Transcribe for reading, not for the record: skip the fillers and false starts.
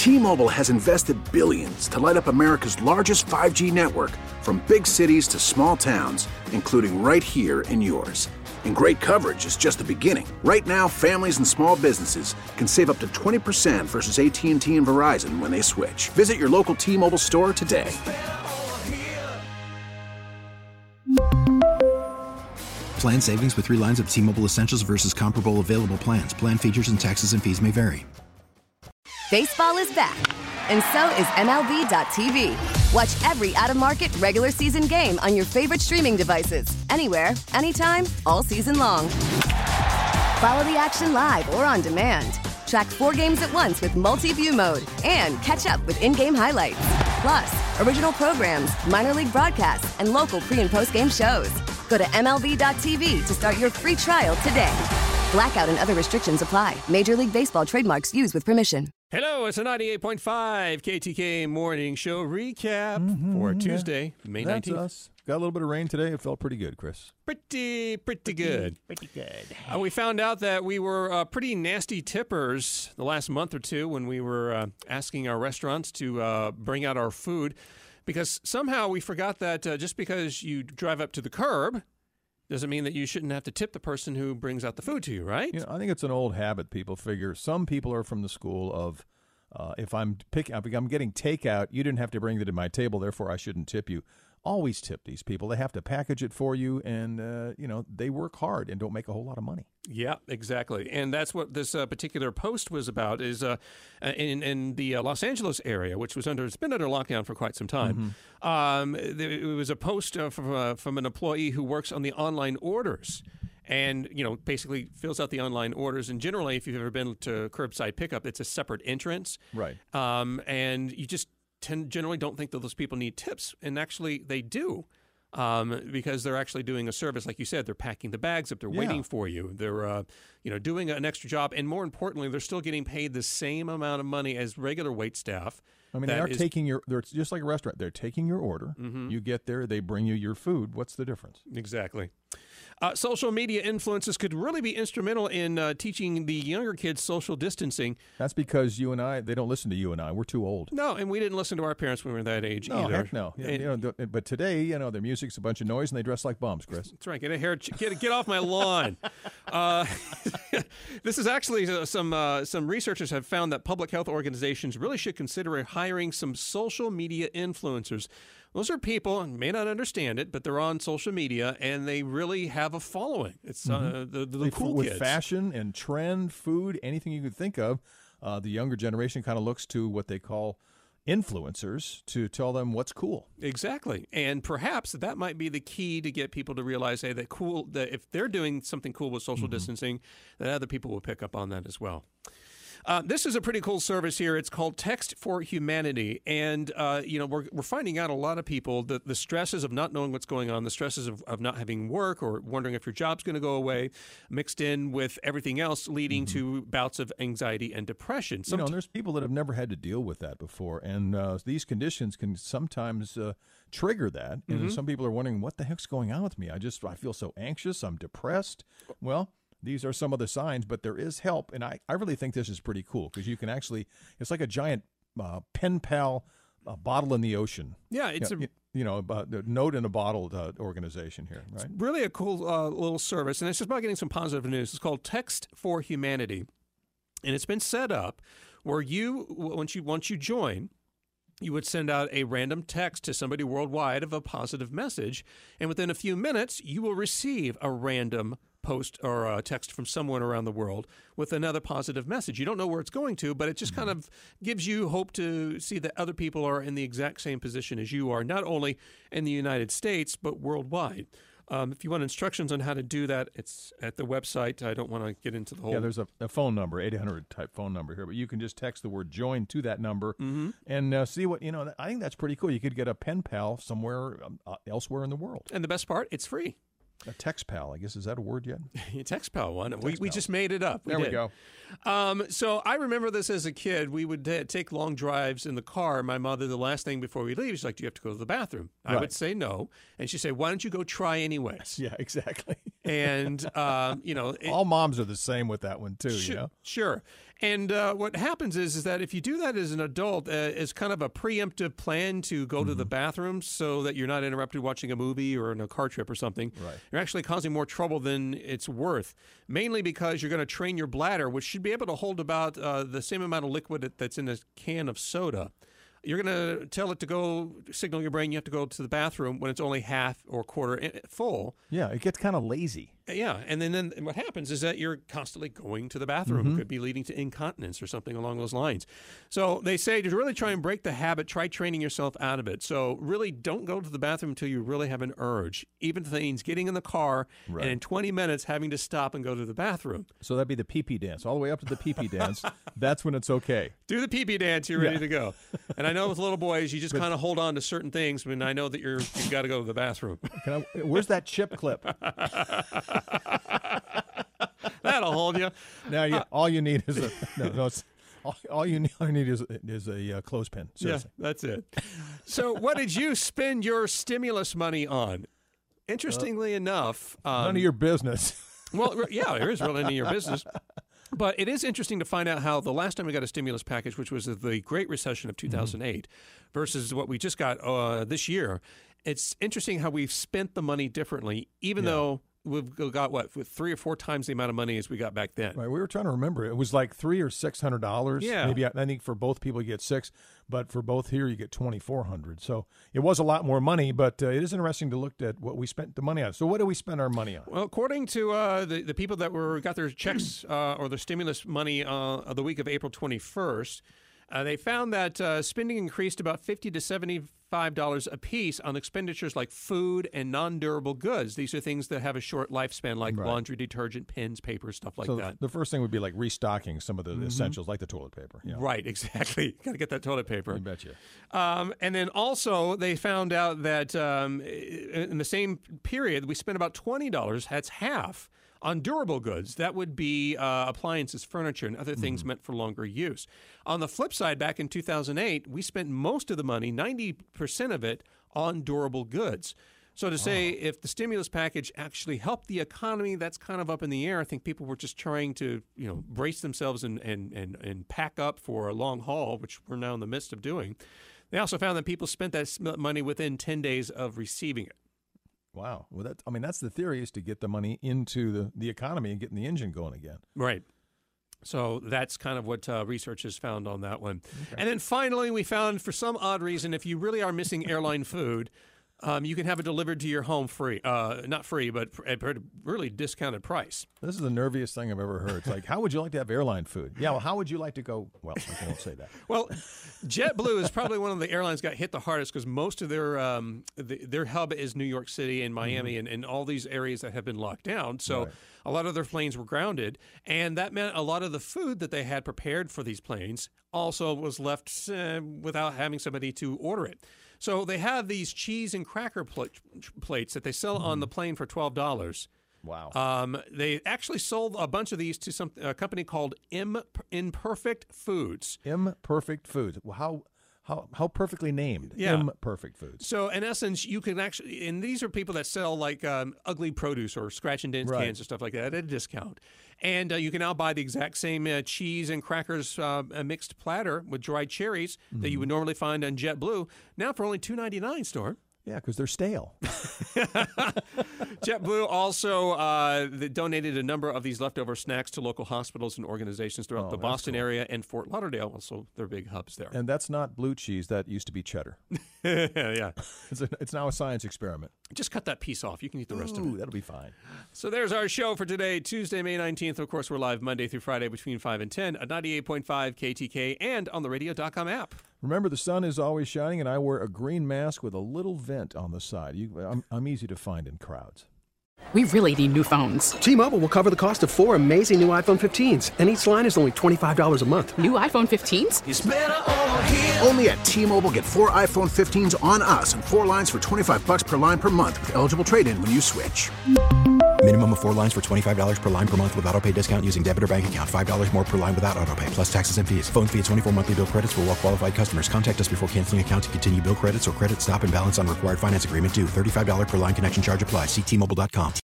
T-Mobile has invested billions to light up America's largest 5G network, from big cities to small towns, including right here in yours. And great coverage is just the beginning. Right now, families and small businesses can save up to 20% versus AT&T and Verizon when they switch. Visit your local T-Mobile store today. Plan savings with 3 lines of T-Mobile Essentials versus comparable available plans. Plan features and taxes and fees may vary. Baseball is back, and so is MLB.tv. Watch every out-of-market regular season game on your favorite streaming devices, anywhere, anytime, all season long. Follow the action live or on demand. Track 4 games at once with multi-view mode and catch up with in-game highlights. Plus, original programs, minor league broadcasts, and local pre- and post-game shows. Go to MLB.tv to start your free trial today. Blackout and other restrictions apply. Major League Baseball trademarks used with permission. Hello, it's a 98.5 KTK Morning Show recap for Tuesday, May 19th. That's us. Got a little bit of rain today. It felt pretty good, Chris. Pretty good. Pretty good. We found out that we were pretty nasty tippers the last month or two when we were asking our restaurants to bring out our food, because somehow we forgot that just because you drive up to the curb doesn't mean that you shouldn't have to tip the person who brings out the food to you, right? You know, I think it's an old habit. People figure some people are from the school of if I'm getting takeout, you didn't have to bring it to my table, therefore I shouldn't tip you. Always tip these people. They have to package it for you, and they work hard and don't make a whole lot of money. Yeah, exactly. And that's what this particular post was about, is in the Los Angeles area, which it's been under lockdown for quite some time. It was a post from an employee who works on the online orders, and basically fills out the online orders. And generally, if you've ever been to curbside pickup, it's a separate entrance. Right. And you just generally don't think that those people need tips, and actually they do, because they're actually doing a service. Like you said, they're packing the bags up, they're waiting for you, they're doing an extra job, and more importantly, they're still getting paid the same amount of money as regular wait staff. I mean, they're just like a restaurant. They're taking your order. You get there, they bring you your food. What's the difference? Exactly. Social media influences could really be instrumental in teaching the younger kids social distancing. That's because they don't listen to you and I. We're too old. No, and we didn't listen to our parents when we were that age either. Heck no. But today, their music's a bunch of noise and they dress like bums, Chris. That's right. Get off my lawn. This is actually some researchers have found that public health organizations really should consider hiring some social media influencers. Those are people, and may not understand it, but they're on social media, and they really have a following. It's the cool with kids. Fashion and trend, food, anything you could think of. The younger generation kind of looks to what they call influencers to tell them what's cool. Exactly. And perhaps that might be the key to get people to realize, hey, that if they're doing something cool with social distancing, that other people will pick up on that as well. This is a pretty cool service here. It's called Text for Humanity. And, we're finding out a lot of people, the stresses of not knowing what's going on, the stresses of not having work or wondering if your job's going to go away, mixed in with everything else, leading to bouts of anxiety and depression. And there's people that have never had to deal with that before. And these conditions can sometimes trigger that. And some people are wondering, what the heck's going on with me? I feel so anxious. I'm depressed. Well, these are some of the signs, but there is help. And I really think this is pretty cool because you can actually, it's like a giant pen pal bottle in the ocean. Yeah, it's a note in a bottle organization here, right? It's really a cool little service. And it's just about getting some positive news. It's called Text for Humanity. And it's been set up where once you join, you would send out a random text to somebody worldwide of a positive message. And within a few minutes, you will receive a random post or a text from someone around the world with another positive message. You don't know where it's going to, but it just kind of gives you hope to see that other people are in the exact same position as you are, not only in the United States, but worldwide. If you want instructions on how to do that, it's at the website. I don't want to get into the whole... Yeah, there's a phone number, 800 type phone number here, but you can just text the word join to that number and see what, I think that's pretty cool. You could get a pen pal somewhere elsewhere in the world. And the best part, it's free. A text pal, I guess. Is that a word yet? Text pal one. We just made it up. We go. So I remember this as a kid. We would take long drives in the car. My mother, the last thing before we leave, she's like, do you have to go to the bathroom? I would say no. And she'd say, why don't you go try anyways? Yeah, exactly. And, all moms are the same with that one, too. Sure. And what happens is that if you do that as an adult, as kind of a preemptive plan to go to the bathroom so that you're not interrupted watching a movie or in a car trip or something, you're actually causing more trouble than it's worth, mainly because you're going to train your bladder, which should be able to hold about the same amount of liquid that's in a can of soda. You're going to tell it to go, signal your brain you have to go to the bathroom when it's only half or quarter full. Yeah, it gets kind of lazy. Yeah, and then what happens is that you're constantly going to the bathroom. It could be leading to incontinence or something along those lines. So they say to really try and break the habit, try training yourself out of it. So really don't go to the bathroom until you really have an urge. Even if it means getting in the car and in 20 minutes having to stop and go to the bathroom. So that'd be the pee-pee dance, all the way up to the pee-pee dance. That's when it's okay. Do the pee-pee dance, you're ready to go. And I know with little boys, you just kind of hold on to certain things when I know that you've got to go to the bathroom. Where's that chip clip? That'll hold you. Now, all you need is all you need is a clothespin. Seriously. Yeah, that's it. So, what did you spend your stimulus money on? Interestingly enough, none of your business. Well, yeah, it is really none of your business. But it is interesting to find out how the last time we got a stimulus package, which was the Great Recession of 2008, versus what we just got this year. It's interesting how we've spent the money differently, even though we've got with 3 or 4 times the amount of money as we got back then. Right, we were trying to remember. It was like $300 or $600. Yeah, maybe I think for both people you get $600, but for both here you get $2,400. So it was a lot more money. But it is interesting to look at what we spent the money on. So what do we spend our money on? Well, according to the people that got their checks or their stimulus money the week of April 21st. They found that spending increased about $50 to $75 a piece on expenditures like food and non-durable goods. These are things that have a short lifespan, like laundry detergent, pens, paper, stuff like that. The first thing would be like restocking some of the essentials, like the toilet paper. You know. Right, exactly. Got to get that toilet paper. I bet you. And then also they found out that in the same period, we spent about $20. That's half. On durable goods, that would be appliances, furniture, and other things meant for longer use. On the flip side, back in 2008, we spent most of the money, 90% of it, on durable goods. So to say if the stimulus package actually helped the economy, that's kind of up in the air. I think people were just trying to, brace themselves and pack up for a long haul, which we're now in the midst of doing. They also found that people spent that money within 10 days of receiving it. Wow. Well, that's the theory, is to get the money into the economy and getting the engine going again. Right. So that's kind of what research has found on that one. Okay. And then finally, we found, for some odd reason, if you really are missing airline food, you can have it delivered to your home free. Not free, but at a really discounted price. This is the nerviest thing I've ever heard. It's like, how would you like to have airline food? Yeah, well, how would you like to go? Well, I won't say that. Well, JetBlue is probably one of the airlines got hit the hardest because most of their hub is New York City and Miami and all these areas that have been locked down. So a lot of their planes were grounded, and that meant a lot of the food that they had prepared for these planes also was left without having somebody to order it. So they have these cheese and cracker plates that they sell on the plane for $12. Wow. They actually sold a bunch of these to a company called Imperfect Foods. Imperfect Foods. Well, how perfectly named. Yeah. Imperfect Foods. So in essence, you can actually, and these are people that sell like ugly produce or scratch and dent cans or stuff like that at a discount. And you can now buy the exact same cheese and crackers mixed platter with dried cherries that you would normally find on JetBlue, now for only $2.99, Storm. Yeah, because they're stale. JetBlue also donated a number of these leftover snacks to local hospitals and organizations throughout the Boston area and Fort Lauderdale, also their big hubs there. And that's not blue cheese. That used to be cheddar. Yeah. It's now a science experiment. Just cut that piece off. You can eat the rest of it. That'll be fine. So there's our show for today, Tuesday, May 19th. Of course, we're live Monday through Friday between 5 and 10 at 98.5 KTK and on the radio.com app. Remember, the sun is always shining, and I wear a green mask with a little vent on the side. I'm easy to find in crowds. We really need new phones. T-Mobile will cover the cost of 4 amazing new iPhone 15s, and each line is only $25 a month. New iPhone 15s? It's better over here. Only at T-Mobile, get 4 iPhone 15s on us and 4 lines for $25 per line per month with eligible trade-in when you switch. Minimum of 4 lines for $25 per line per month with autopay discount using debit or bank account. $5 more per line without autopay, plus taxes and fees. Phone fee at 24 monthly bill credits for well-qualified customers. Contact us before canceling account to continue bill credits or credit stop and balance on required finance agreement due. $35 per line connection charge applies. See T-Mobile.com.